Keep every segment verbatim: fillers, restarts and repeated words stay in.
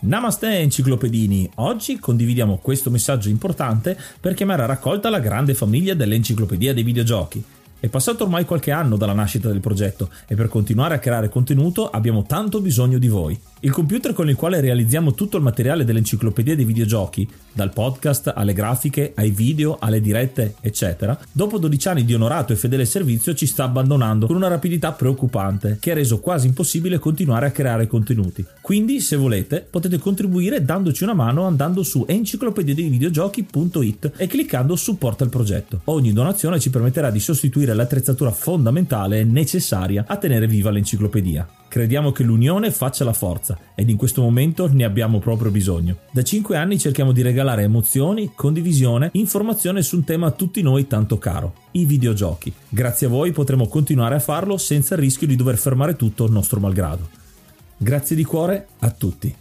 Namaste enciclopedini, oggi condividiamo questo messaggio importante per chiamare a raccolta la grande famiglia dell'Enciclopedia dei Videogiochi. È passato ormai qualche anno dalla nascita del progetto e per continuare a creare contenuto abbiamo tanto bisogno di voi. Il computer con il quale realizziamo tutto il materiale dell'Enciclopedia dei Videogiochi, dal podcast alle grafiche, ai video, alle dirette, eccetera, dopo dodici anni di onorato e fedele servizio ci sta abbandonando con una rapidità preoccupante che ha reso quasi impossibile continuare a creare contenuti. Quindi, se volete, potete contribuire dandoci una mano andando su enciclopedia dei videogiochi punto it e cliccando supporta il progetto. Ogni donazione ci permetterà di sostituire l'attrezzatura fondamentale e necessaria a tenere viva l'enciclopedia. Crediamo che l'unione faccia la forza ed in questo momento ne abbiamo proprio bisogno. Da cinque anni cerchiamo di regalare emozioni, condivisione, informazione su un tema a tutti noi tanto caro, i videogiochi. Grazie a voi potremo continuare a farlo senza il rischio di dover fermare tutto il nostro malgrado. Grazie di cuore a tutti.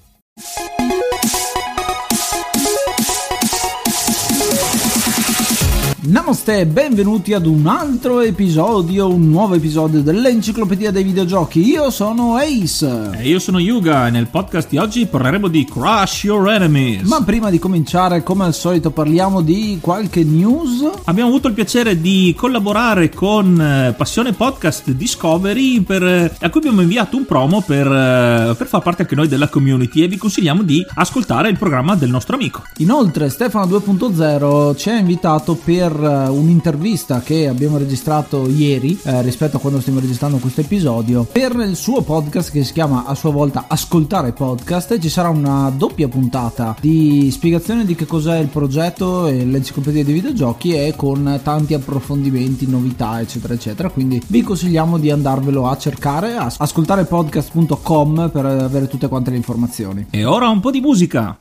Namaste e benvenuti ad un altro episodio, un nuovo episodio dell'Enciclopedia dei Videogiochi. Io sono Ace. E io sono Yuga e nel podcast di oggi parleremo di Crush Your Enemies. Ma prima di cominciare, come al solito, parliamo di qualche news. Abbiamo avuto il piacere di collaborare con Passione Podcast Discovery per, a cui abbiamo inviato un promo per, per far parte anche noi della community e vi consigliamo di ascoltare il programma del nostro amico. Inoltre Stefano due punto zero ci ha invitato per un'intervista che abbiamo registrato ieri eh, rispetto a quando stiamo registrando questo episodio per il suo podcast che si chiama a sua volta Ascoltare Podcast, e ci sarà una doppia puntata di spiegazione di che cos'è il progetto e l'enciclopedia dei videogiochi e con tanti approfondimenti, novità eccetera eccetera, quindi vi consigliamo di andarvelo a cercare a ascoltarepodcast punto com per avere tutte quante le informazioni. E ora un po' di musica.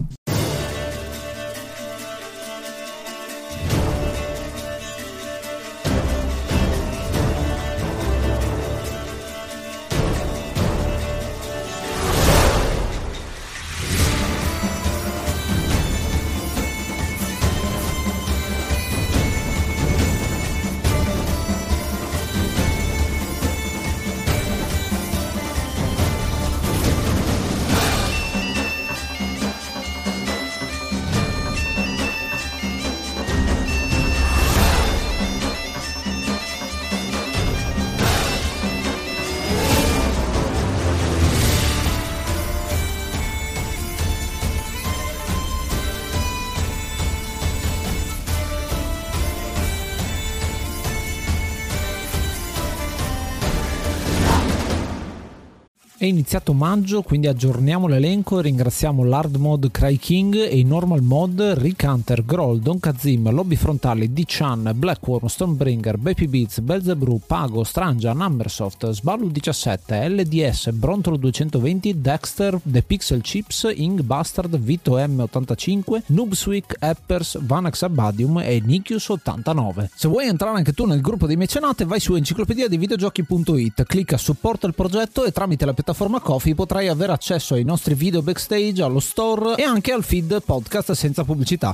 È iniziato maggio, quindi aggiorniamo l'elenco e ringraziamo l'Hard Mode Cry King e i Normal Mod Rick Hunter, Groll, Don Kazim, Lobby Frontali, D-Chan, Blackworm, Stonebringer, Baby Beats, Belzebrew, Pago, Strangia, Numbersoft, Sballu diciassette, L D S, Brontolo duecentoventi, Dexter, The Pixel Chips, Ing Bastard, Vito M ottantacinque, Noobswick, Eppers, Vanax Abadium e Nikius ottantanove. Se vuoi entrare anche tu nel gruppo dei mecenate, vai su enciclopedia dei videogiochi punto it, clicca supporta il progetto e tramite la piattaforma Ko-fi potrai avere accesso ai nostri video backstage, allo store e anche al feed podcast senza pubblicità.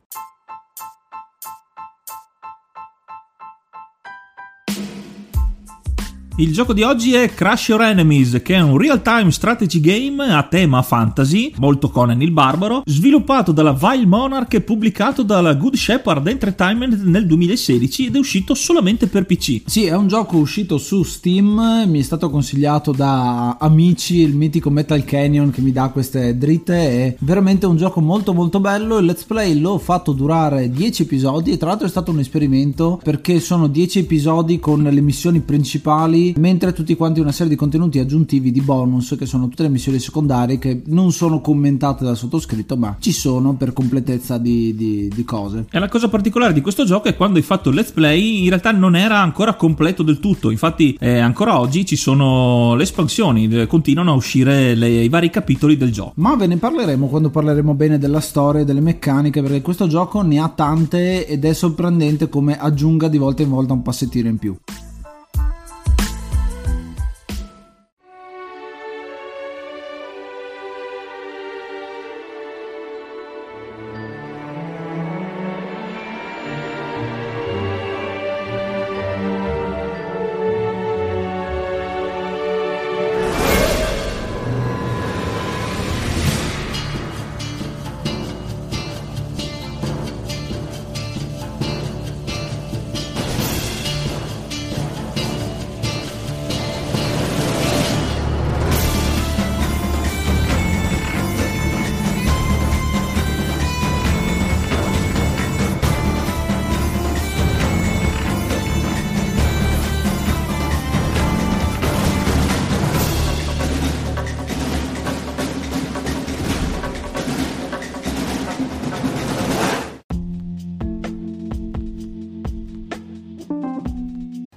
Il gioco di oggi è Crush Your Enemies, che è un real-time strategy game a tema fantasy, molto Conan il Barbaro, sviluppato dalla Vile Monarch e pubblicato dalla Good Shepherd Entertainment nel duemilasedici ed è uscito solamente per P C. Sì, è un gioco uscito su Steam, mi è stato consigliato da amici, il mitico Metal Canyon che mi dà queste dritte, è veramente un gioco molto molto bello. Il let's play l'ho fatto durare dieci episodi e tra l'altro è stato un esperimento perché sono dieci episodi con le missioni principali, mentre tutti quanti una serie di contenuti aggiuntivi di bonus che sono tutte le missioni secondarie che non sono commentate dal sottoscritto ma ci sono per completezza di, di, di cose. E la cosa particolare di questo gioco è quando hai fatto il let's play in realtà non era ancora completo del tutto, infatti eh, ancora oggi ci sono le espansioni, continuano a uscire le, i vari capitoli del gioco. Ma ve ne parleremo quando parleremo bene della storia e delle meccaniche, perché questo gioco ne ha tante ed è sorprendente come aggiunga di volta in volta un passettino in più.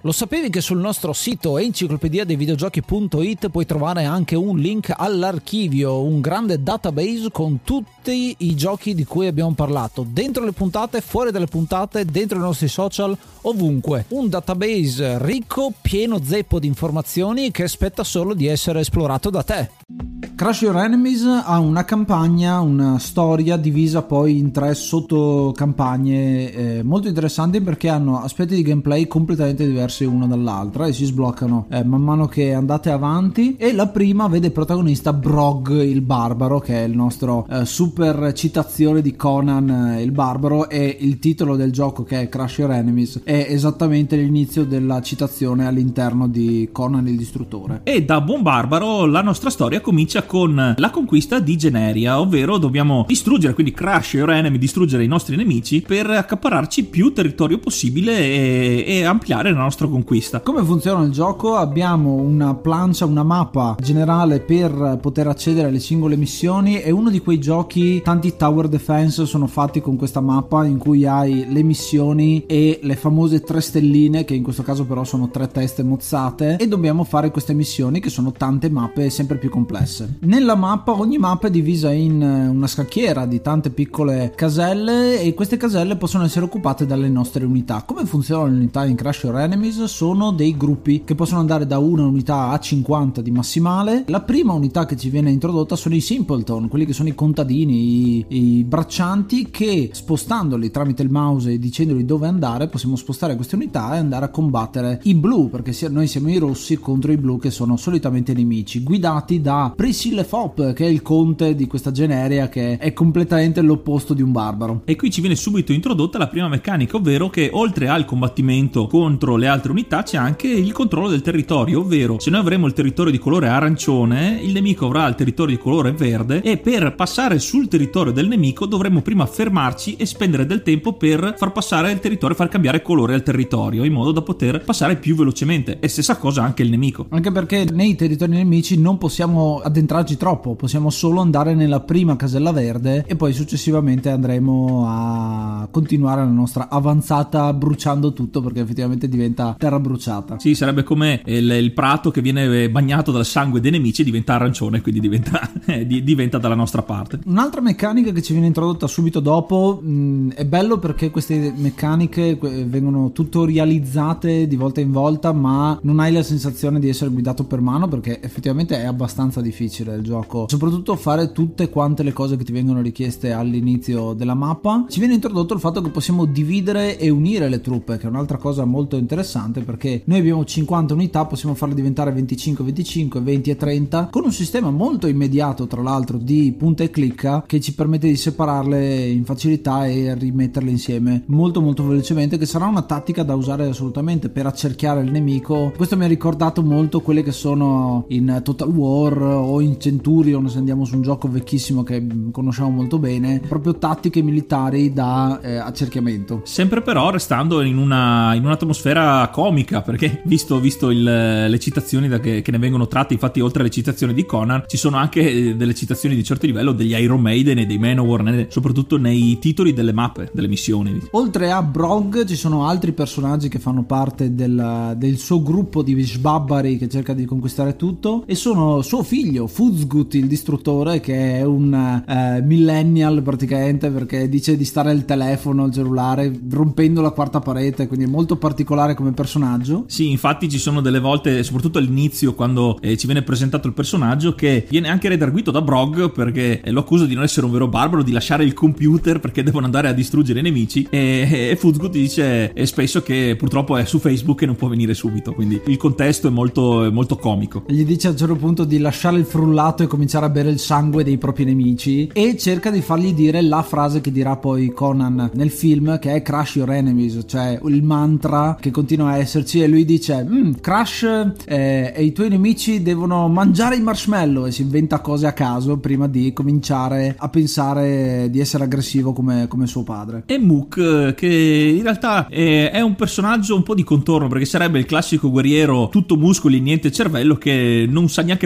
Lo sapevi che sul nostro sito enciclopedia dei videogiochi punto it puoi trovare anche un link all'archivio, un grande database con tutti i giochi di cui abbiamo parlato, dentro le puntate, fuori dalle puntate, dentro i nostri social, ovunque. Un database ricco, pieno zeppo di informazioni che aspetta solo di essere esplorato da te. Crush Your Enemies ha una campagna, una storia divisa poi in tre sottocampagne eh, molto interessanti, perché hanno aspetti di gameplay completamente diversi uno dall'altra e si sbloccano eh, man mano che andate avanti. E la prima vede protagonista Brog il Barbaro, che è il nostro eh, super citazione di Conan eh, il Barbaro, e il titolo del gioco, che è Crush Your Enemies, è esattamente l'inizio della citazione all'interno di Conan il Distruttore. E da buon barbaro la nostra storia comincia con la conquista di Generia, ovvero dobbiamo distruggere, quindi crush your enemy, distruggere i nostri nemici per accaparrarci più territorio possibile e, e ampliare la nostra conquista. Come funziona il gioco? Abbiamo una plancia, una mappa generale per poter accedere alle singole missioni. È uno di quei giochi, tanti tower defense sono fatti con questa mappa, in cui hai le missioni e le famose tre stelline, che in questo caso però sono tre teste mozzate, e dobbiamo fare queste missioni, che sono tante mappe sempre più complesse. Nella mappa, ogni mappa è divisa in una scacchiera di tante piccole caselle, e queste caselle possono essere occupate dalle nostre unità. Come funzionano le unità in Crush Your Enemies? Sono dei gruppi che possono andare da una unità a cinquanta di massimale. La prima unità che ci viene introdotta sono i Simpleton, quelli che sono i contadini, i, i braccianti, che spostandoli tramite il mouse e dicendoli dove andare possiamo spostare queste unità e andare a combattere i blu, perché noi siamo i rossi contro i blu, che sono solitamente nemici, guidati da Priscilla Fop, che è il conte di questa Generia, che è completamente l'opposto di un barbaro. E qui ci viene subito introdotta la prima meccanica, ovvero che oltre al combattimento contro le altre unità c'è anche il controllo del territorio, ovvero se noi avremo il territorio di colore arancione, il nemico avrà il territorio di colore verde, e per passare sul territorio del nemico dovremo prima fermarci e spendere del tempo per far passare il territorio, far cambiare colore al territorio, in modo da poter passare più velocemente. E stessa cosa anche il nemico, anche perché nei territori nemici non possiamo addentrarci troppo, possiamo solo andare nella prima casella verde e poi successivamente andremo a continuare la nostra avanzata bruciando tutto, perché effettivamente diventa terra bruciata. Sì, sarebbe come il, il prato che viene bagnato dal sangue dei nemici, diventa arancione, quindi diventa, eh, diventa dalla nostra parte. Un'altra meccanica che ci viene introdotta subito dopo, mh, è bello perché queste meccaniche vengono tutorializzate di volta in volta, ma non hai la sensazione di essere guidato per mano, perché effettivamente è abbastanza difficile il gioco, soprattutto fare tutte quante le cose che ti vengono richieste all'inizio della mappa. Ci viene introdotto il fatto che possiamo dividere e unire le truppe, che è un'altra cosa molto interessante, perché noi abbiamo cinquanta unità, possiamo farle diventare venticinque venticinque, venti e trenta, con un sistema molto immediato tra l'altro di punta e clicca, che ci permette di separarle in facilità e rimetterle insieme molto molto velocemente, che sarà una tattica da usare assolutamente per accerchiare il nemico. Questo mi ha ricordato molto quelle che sono in Total War o in Centurion, se andiamo su un gioco vecchissimo che conosciamo molto bene, proprio tattiche militari da eh, accerchiamento, sempre però restando in una in un'atmosfera comica, perché visto, visto il, le citazioni da che, che ne vengono tratte, infatti oltre alle citazioni di Conan ci sono anche delle citazioni di certo livello degli Iron Maiden e dei Manowar, soprattutto nei titoli delle mappe, delle missioni. Oltre a Brog ci sono altri personaggi che fanno parte del, del suo gruppo di sbabbari che cerca di conquistare tutto, e sono suo figlio Fuzgut il Distruttore, che è un eh, millennial praticamente, perché dice di stare al telefono, al cellulare, rompendo la quarta parete, quindi è molto particolare come personaggio. Sì, infatti ci sono delle volte, soprattutto all'inizio, quando eh, ci viene presentato il personaggio, che viene anche redarguito da Brog perché eh, lo accusa di non essere un vero barbaro, di lasciare il computer perché devono andare a distruggere i nemici, e, e Fuzgut dice eh, spesso che purtroppo è su Facebook e non può venire subito, quindi il contesto è molto, è molto comico. Gli dice a un certo punto di lasciare il frullato e cominciare a bere il sangue dei propri nemici, e cerca di fargli dire la frase che dirà poi Conan nel film, che è Crush Your Enemies, cioè il mantra che continua a esserci, e lui dice mm, Crush eh, e i tuoi nemici devono mangiare i marshmallow, e si inventa cose a caso prima di cominciare a pensare di essere aggressivo come, come suo padre. E Mook, che in realtà è, è un personaggio un po' di contorno, perché sarebbe il classico guerriero tutto muscoli e niente cervello, che non sa neanche parlare.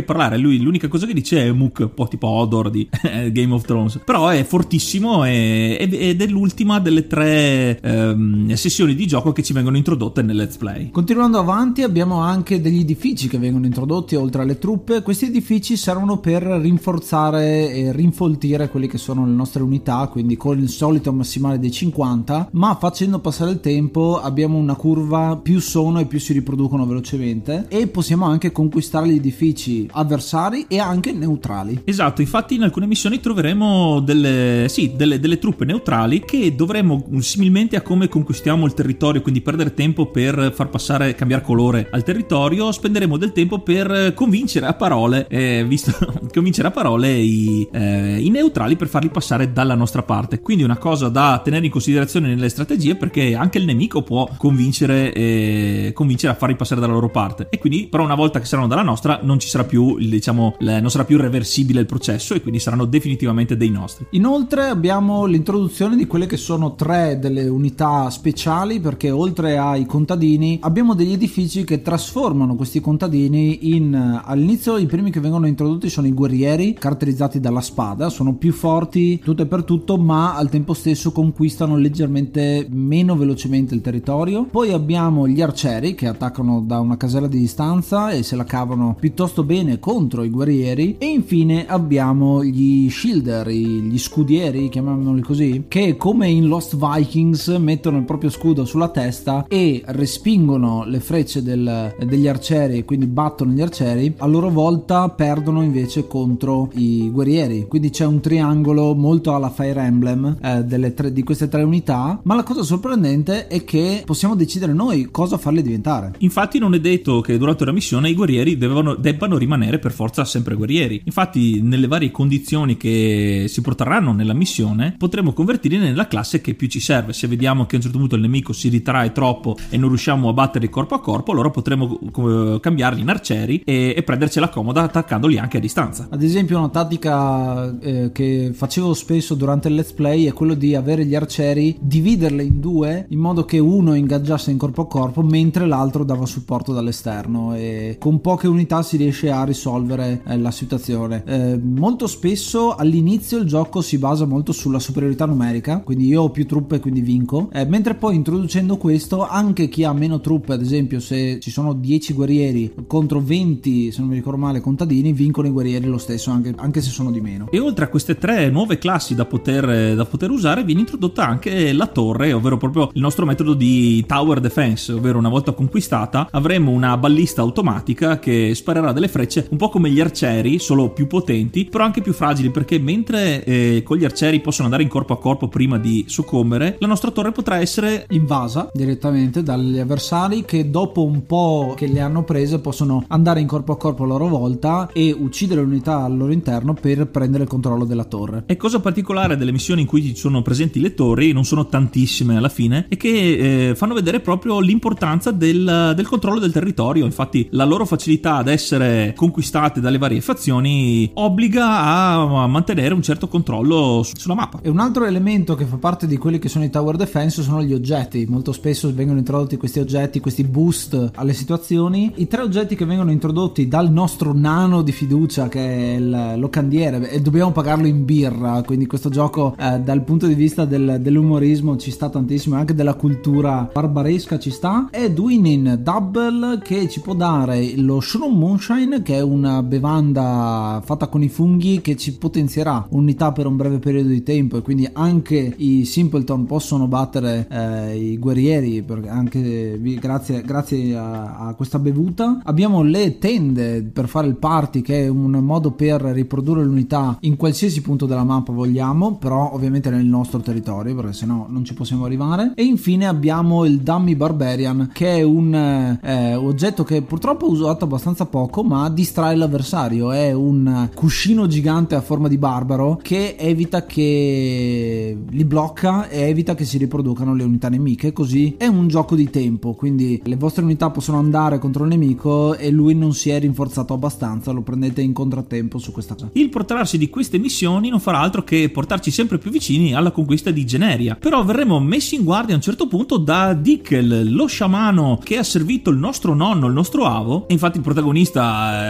lui l'unica cosa che dice è Mook, un po' tipo Hodor di Game of Thrones, però è fortissimo e, ed è l'ultima delle tre ehm, sessioni di gioco che ci vengono introdotte nel Let's Play. Continuando avanti abbiamo anche degli edifici che vengono introdotti oltre alle truppe. Questi edifici servono per rinforzare e rinfoltire quelli che sono le nostre unità, quindi con il solito massimale dei cinquanta, ma facendo passare il tempo abbiamo una curva, più sono e più si riproducono velocemente, e possiamo anche conquistare gli edifici avversari e anche neutrali. Esatto, infatti in alcune missioni troveremo delle, sì, delle, delle truppe neutrali che dovremo, similmente a come conquistiamo il territorio, quindi perdere tempo per far passare, cambiare colore al territorio, spenderemo del tempo per convincere a parole, eh, visto convincere a parole i, eh, i neutrali per farli passare dalla nostra parte. Quindi una cosa da tenere in considerazione nelle strategie, perché anche il nemico può convincere, eh, convincere a farli passare dalla loro parte, e quindi però una volta che saranno dalla nostra non ci sarà più, diciamo, non sarà più reversibile il processo e quindi saranno definitivamente dei nostri. Inoltre abbiamo l'introduzione di quelle che sono tre delle unità speciali, perché oltre ai contadini abbiamo degli edifici che trasformano questi contadini in, all'inizio i primi che vengono introdotti sono i guerrieri, caratterizzati dalla spada, sono più forti tutto e per tutto, ma al tempo stesso conquistano leggermente meno velocemente il territorio. Poi abbiamo gli arcieri che attaccano da una casella di distanza e se la cavano piuttosto bene contro i guerrieri, e infine abbiamo gli shielder, gli scudieri, chiamiamoli così, che come in Lost Vikings mettono il proprio scudo sulla testa e respingono le frecce del, degli arcieri, quindi battono gli arcieri, a loro volta perdono invece contro i guerrieri. Quindi c'è un triangolo molto alla Fire Emblem eh, delle tre, di queste tre unità, ma la cosa sorprendente è che possiamo decidere noi cosa farle diventare. Infatti non è detto che durante una missione i guerrieri debbano, debbano rimanere per forza sempre guerrieri. Infatti nelle varie condizioni che si protrarranno nella missione potremo convertirli nella classe che più ci serve. Se vediamo che a un certo punto il nemico si ritrae troppo e non riusciamo a battere corpo a corpo, allora potremo uh, cambiarli in arcieri e, e prendercela comoda attaccandoli anche a distanza. Ad esempio una tattica eh, che facevo spesso durante il let's play è quello di avere gli arcieri, dividerle in due in modo che uno ingaggiasse in corpo a corpo mentre l'altro dava supporto dall'esterno, e con poche unità si riesce a risolvere eh, la situazione. Eh, molto spesso all'inizio il gioco si basa molto sulla superiorità numerica, quindi io ho più truppe quindi vinco, eh, mentre poi introducendo questo anche chi ha meno truppe, ad esempio se ci sono dieci guerrieri contro venti, se non mi ricordo male, contadini, vincono i guerrieri lo stesso anche, anche se sono di meno. E oltre a queste tre nuove classi da poter, da poter usare, viene introdotta anche la torre, ovvero proprio il nostro metodo di tower defense, ovvero una volta conquistata avremo una ballista automatica che sparerà delle frecce un po' come gli arcieri, solo più potenti però anche più fragili, perché mentre eh, con gli arcieri possono andare in corpo a corpo prima di soccombere, la nostra torre potrà essere invasa direttamente dagli avversari, che dopo un po' che le hanno prese possono andare in corpo a corpo a loro volta e uccidere l'unità al loro interno per prendere il controllo della torre. E cosa particolare delle missioni in cui ci sono presenti le torri, non sono tantissime alla fine, e che eh, fanno vedere proprio l'importanza del, del controllo del territorio. Infatti la loro facilità ad essere conquistate dalle varie fazioni obbliga a mantenere un certo controllo sulla mappa. E un altro elemento che fa parte di quelli che sono i tower defense sono gli oggetti. Molto spesso vengono introdotti questi oggetti, questi boost alle situazioni. I tre oggetti che vengono introdotti dal nostro nano di fiducia, che è il locandiere, e dobbiamo pagarlo in birra, quindi questo gioco eh, dal punto di vista del, dell'umorismo ci sta tantissimo, anche della cultura barbaresca ci sta. È Dwinin Double, che ci può dare lo Shroom Moonshine, che è una bevanda fatta con i funghi che ci potenzierà unità per un breve periodo di tempo, e quindi anche i Simpleton possono battere eh, i guerrieri perché anche grazie, grazie a, a questa bevuta. Abbiamo le tende per fare il party, che è un modo per riprodurre l'unità in qualsiasi punto della mappa vogliamo, però ovviamente nel nostro territorio, perché sennò non ci possiamo arrivare. E infine abbiamo il Dummy Barbarian, che è un eh, oggetto che purtroppo ho usato abbastanza poco, ma distrae l'avversario. È un cuscino gigante a forma di barbaro che evita che li blocca e evita che si riproducano le unità nemiche, così è un gioco di tempo, quindi le vostre unità possono andare contro il nemico e lui non si è rinforzato abbastanza, lo prendete in contrattempo su questa cosa. Il protrarsi di queste missioni non farà altro che portarci sempre più vicini alla conquista di Generia, però verremo messi in guardia a un certo punto da Dickel, lo sciamano che ha servito il nostro nonno, il nostro avo. E infatti il protagonista eh,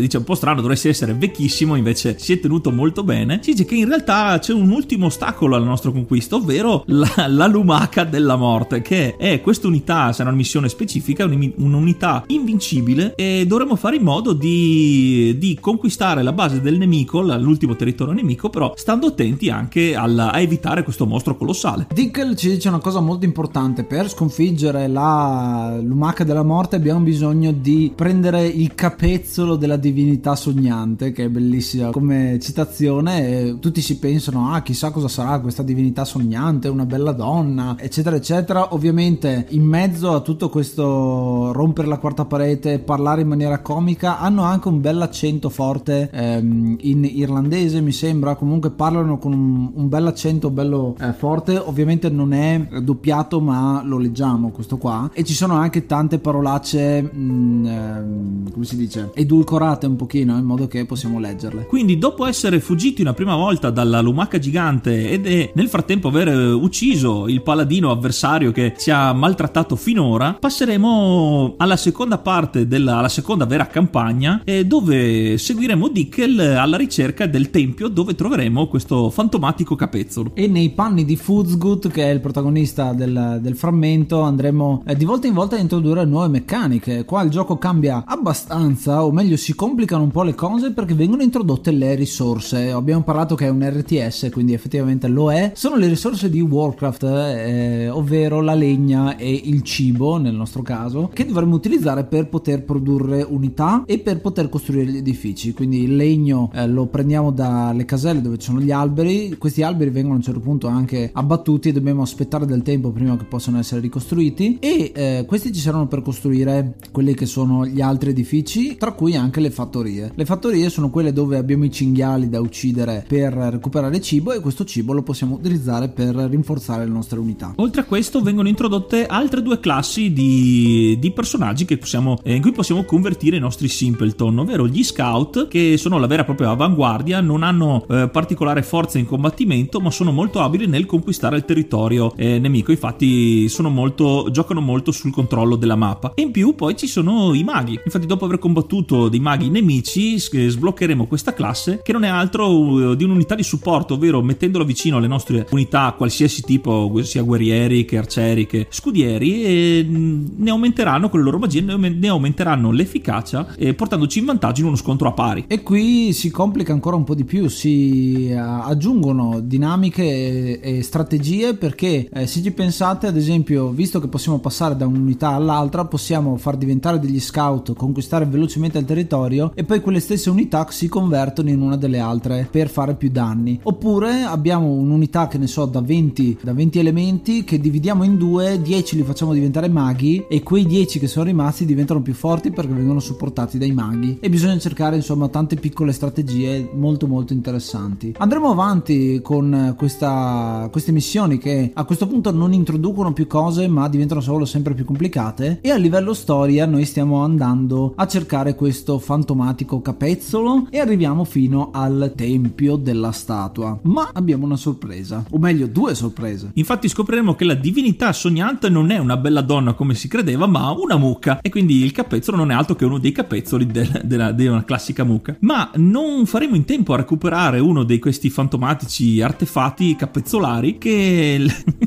dice un po' strano, dovresti essere vecchissimo, invece si è tenuto molto bene. Si dice che in realtà c'è un ultimo ostacolo alla nostra conquista, ovvero la, la lumaca della morte, che è questa unità, sarà una missione specifica, un'unità invincibile, e dovremo fare in modo di, di conquistare la base del nemico, l'ultimo territorio nemico, però stando attenti anche alla, a evitare questo mostro colossale. Dickel ci dice una cosa molto importante: per sconfiggere la lumaca della morte abbiamo bisogno di prendere il capezzolo della divinità sognante, che è bellissima come citazione, e tutti si pensano ah chissà cosa sarà questa divinità sognante, una bella donna eccetera eccetera. Ovviamente in mezzo a tutto questo rompere la quarta parete, parlare in maniera comica, hanno anche un bel accento forte ehm, in irlandese mi sembra, comunque parlano con un, un bel accento bello eh, forte. Ovviamente non è doppiato ma lo leggiamo questo qua, e ci sono anche tante parolacce mh, ehm, come si dice, edulcorate un pochino in modo che possiamo leggerle. Quindi dopo essere fuggiti una prima volta dalla lumaca gigante ed è nel frattempo aver ucciso il paladino avversario che ci ha maltrattato finora, passeremo alla seconda parte della alla seconda vera campagna, eh, dove seguiremo Dickel alla ricerca del tempio dove troveremo questo fantomatico capezzolo. E nei panni di Fuzgut, che è il protagonista del, del frammento, andremo eh, di volta in volta a introdurre nuove meccaniche. Qua il gioco cambia abbastanza, o meglio si complicano un po' le cose perché vengono introdotte le risorse. Abbiamo parlato che è un R T S, quindi effettivamente lo è. Sono le risorse di Warcraft, eh, ovvero la legna e il cibo nel nostro caso, che dovremmo utilizzare per poter produrre unità e per poter costruire gli edifici. Quindi il legno eh, lo prendiamo dalle caselle dove ci sono gli alberi. Questi alberi vengono a un certo punto anche abbattuti e dobbiamo aspettare del tempo prima che possano essere ricostruiti, e eh, questi ci servono per costruire quelli che sono gli altri edifici, tra cui anche le fattorie. Le fattorie sono quelle dove abbiamo i cinghiali da uccidere per recuperare cibo, e questo cibo lo possiamo utilizzare per rinforzare le nostre unità. Oltre a questo vengono introdotte altre due classi di, di personaggi che possiamo, eh, in cui possiamo convertire i nostri simpleton, ovvero gli scout, che sono la vera e propria avanguardia, non hanno eh, particolare forza in combattimento ma sono molto abili nel conquistare il territorio eh, nemico, infatti sono molto, giocano molto sul controllo della mappa. E in più poi ci sono i maghi, infatti dopo aver combattuto dei maghi nemici sbloccheremo questa classe, che non è altro di un'unità di supporto, ovvero mettendola vicino alle nostre unità qualsiasi tipo, sia guerrieri che arcieri che scudieri, e ne aumenteranno con le loro magie, ne aumenteranno l'efficacia, eh, portandoci in vantaggio in uno scontro a pari. E qui si complica ancora un po' di più, si aggiungono dinamiche e, e strategie, perché eh, se ci pensate, ad esempio, visto che possiamo passare da un'unità all'altra, possiamo far diventare degli scout, conquistare velocemente il territorio, e poi quelle stesse unità si convertono in una delle altre per fare più danni. Oppure abbiamo un'unità, che ne so, da venti, da venti elementi, che dividiamo in due, dieci li facciamo diventare maghi, e quei dieci che sono rimasti diventano più forti perché vengono supportati dai maghi, e bisogna cercare insomma tante piccole strategie molto molto interessanti. Andremo avanti con questa, queste missioni che a questo punto non introducono più cose ma diventano solo sempre più complicate, e a livello storia noi stiamo andando a cercare questo fantomatico capezzolo e arriviamo fino al tempio della statua. Ma abbiamo una sorpresa, o meglio due sorprese. Infatti scopriremo che la divinità sognante non è una bella donna come si credeva, ma una mucca, e quindi il capezzolo non è altro che uno dei capezzoli del, della, di una classica mucca. Ma non faremo in tempo a recuperare uno di questi fantomatici artefatti capezzolari che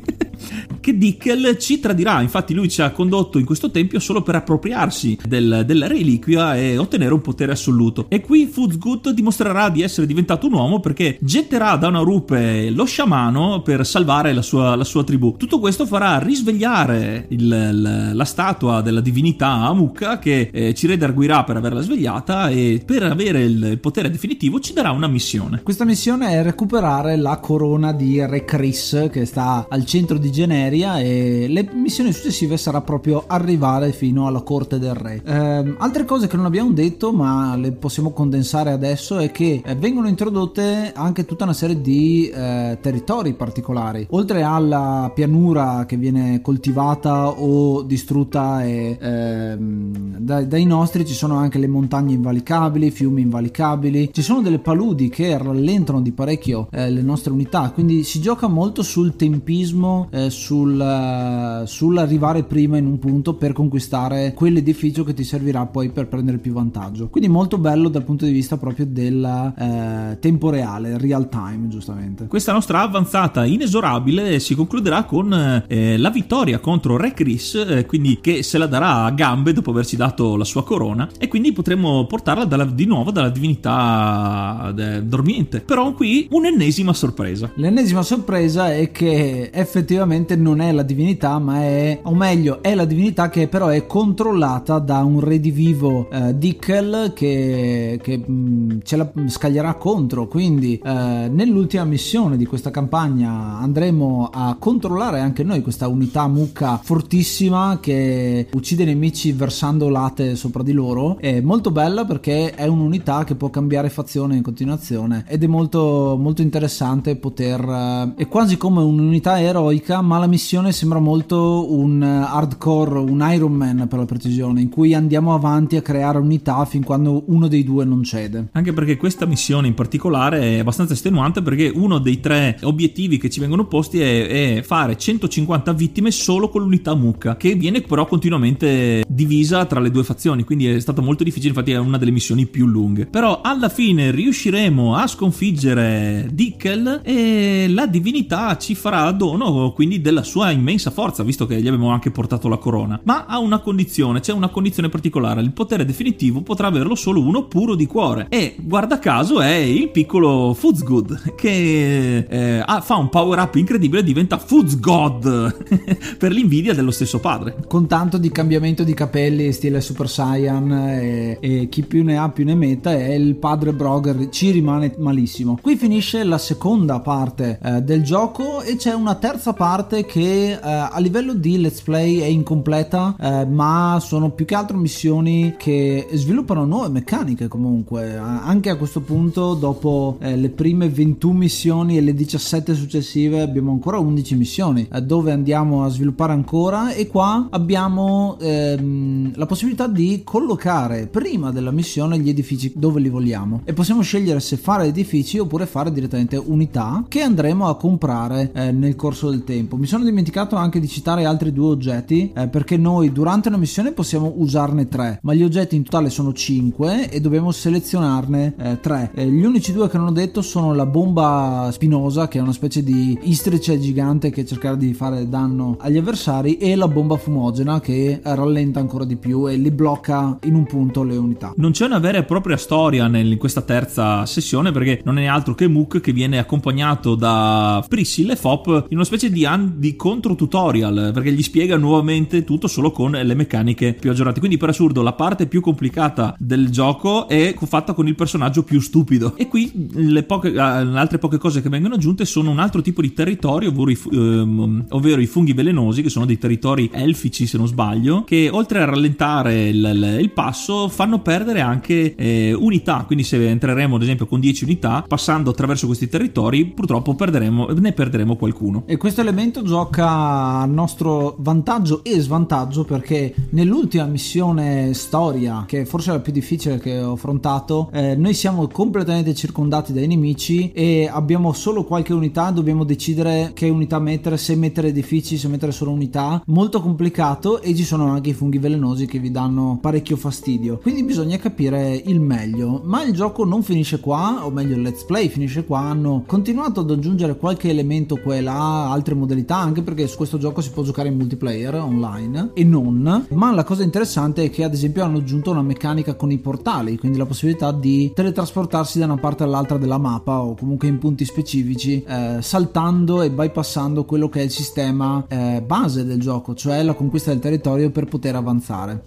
che Dickel ci tradirà. Infatti lui ci ha condotto in questo tempio solo per appropriarsi del, della reliquia e ottenere un potere assoluto, e qui Fuzgut dimostrerà di essere diventato un uomo, perché getterà da una rupe lo sciamano per salvare la sua, la sua tribù. Tutto questo farà risvegliare il, la, la statua della divinità Amukka, che eh, ci redarguirà per averla svegliata, e per avere il, il potere definitivo ci darà una missione. Questa missione è recuperare la corona di Re Chris, che sta al centro di Generia, e le missioni successive sarà proprio arrivare fino alla corte del re. Eh, altre cose che non abbiamo detto ma le possiamo condensare adesso è che eh, vengono introdotte anche tutta una serie di eh, territori particolari. Oltre alla pianura che viene coltivata o distrutta e, eh, dai, dai nostri, ci sono anche le montagne invalicabili, fiumi invalicabili, ci sono delle paludi che rallentano di parecchio eh, le nostre unità, quindi si gioca molto sul tempismo, eh, sul sul, sull'arrivare prima in un punto per conquistare quell'edificio che ti servirà poi per prendere più vantaggio. Quindi molto bello dal punto di vista proprio del eh, tempo reale, real time, giustamente. Questa nostra avanzata inesorabile si concluderà con eh, la vittoria contro Re Chris, eh, quindi che se la darà a gambe dopo averci dato la sua corona, e quindi potremo portarla dalla, di nuovo dalla divinità de, dormiente. Però qui un'ennesima sorpresa. L'ennesima sorpresa è che effettivamente non è la divinità, ma è, o meglio, è la divinità che però è controllata da un redivivo eh, Dickel che, che mh, ce la scaglierà contro. Quindi eh, nell'ultima missione di questa campagna andremo a controllare anche noi questa unità mucca fortissima che uccide i nemici versando late sopra di loro. È molto bella perché è un'unità che può cambiare fazione in continuazione ed è molto molto interessante poter eh, è quasi come un'unità eroica, ma la missione sembra molto un hardcore, un Iron Man per la precisione, in cui andiamo avanti a creare unità fin quando uno dei due non cede. Anche perché questa missione in particolare è abbastanza estenuante, perché uno dei tre obiettivi che ci vengono posti è, è fare centocinquanta vittime solo con l'unità mucca, che viene però continuamente divisa tra le due fazioni, quindi è stato molto difficile, infatti è una delle missioni più lunghe. Però alla fine riusciremo a sconfiggere Dickel e la divinità ci farà dono quindi della sua immensa forza, visto che gli abbiamo anche portato la corona, ma ha una condizione, c'è una condizione particolare: il potere definitivo potrà averlo solo uno puro di cuore, e guarda caso è il piccolo Foodsgood, che eh, ha, fa un power up incredibile e diventa Foodsgod per l'invidia dello stesso padre, con tanto di cambiamento di capelli stile Super Saiyan, e, e chi più ne ha più ne metta, e il padre Brogger ci rimane malissimo. Qui finisce la seconda parte eh, del gioco e c'è una terza parte che eh, a livello di let's play è incompleta, eh, ma sono più che altro missioni che sviluppano nuove meccaniche. Comunque anche a questo punto, dopo eh, le prime ventuno missioni e le diciassette successive, abbiamo ancora undici missioni eh, dove andiamo a sviluppare ancora, e qua abbiamo ehm, la possibilità di collocare prima della missione gli edifici dove li vogliamo, e possiamo scegliere se fare edifici oppure fare direttamente unità che andremo a comprare eh, nel corso del tempo. Mi sono dimenticato anche di citare altri due oggetti, eh, perché noi durante una missione possiamo usarne tre, ma gli oggetti in totale sono cinque e dobbiamo selezionarne eh, tre. Eh, gli unici due che non ho detto sono la bomba spinosa, che è una specie di istrice gigante che cercherà di fare danno agli avversari, e la bomba fumogena che rallenta ancora di più e li blocca in un punto le unità. Non c'è una vera e propria storia nel, in questa terza sessione, perché non è altro che Mook che viene accompagnato da Priscilla e Fop in una specie di, an- di contro tutorial, perché gli spiega nuovamente tutto solo con le meccaniche più aggiornate. Quindi per assurdo la parte più complicata del gioco è fatta con il personaggio più stupido, e qui le poche, le altre poche cose che vengono aggiunte sono un altro tipo di territorio, ovvero i, ehm, ovvero i funghi velenosi, che sono dei territori elfici se non sbaglio, che oltre a rallentare il, il, il passo fanno perdere anche eh, unità. Quindi se entreremo ad esempio con dieci unità passando attraverso questi territori, purtroppo perderemo, ne perderemo qualcuno. E questo elemento gioca a nostro vantaggio e svantaggio, perché nell'ultima missione storia, che forse è la più difficile che ho affrontato, eh, noi siamo completamente circondati dai nemici e abbiamo solo qualche unità, dobbiamo decidere che unità mettere, se mettere edifici, se mettere solo unità, molto complicato, e ci sono anche i funghi velenosi che vi danno parecchio fastidio, quindi bisogna capire il meglio. Ma il gioco non finisce qua, o meglio il let's play finisce qua. Hanno continuato ad aggiungere qualche elemento qua e là, altre modalità, anche perché su questo gioco si può giocare in multiplayer online e non, ma la cosa interessante è che ad esempio hanno aggiunto una meccanica con i portali, quindi la possibilità di teletrasportarsi da una parte all'altra della mappa o comunque in punti specifici, eh, saltando e bypassando quello che è il sistema eh, base del gioco, cioè la conquista del territorio per poter avanzare.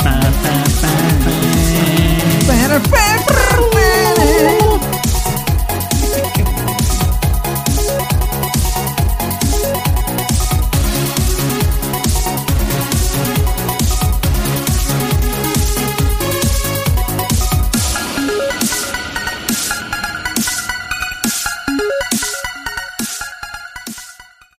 Perfetto.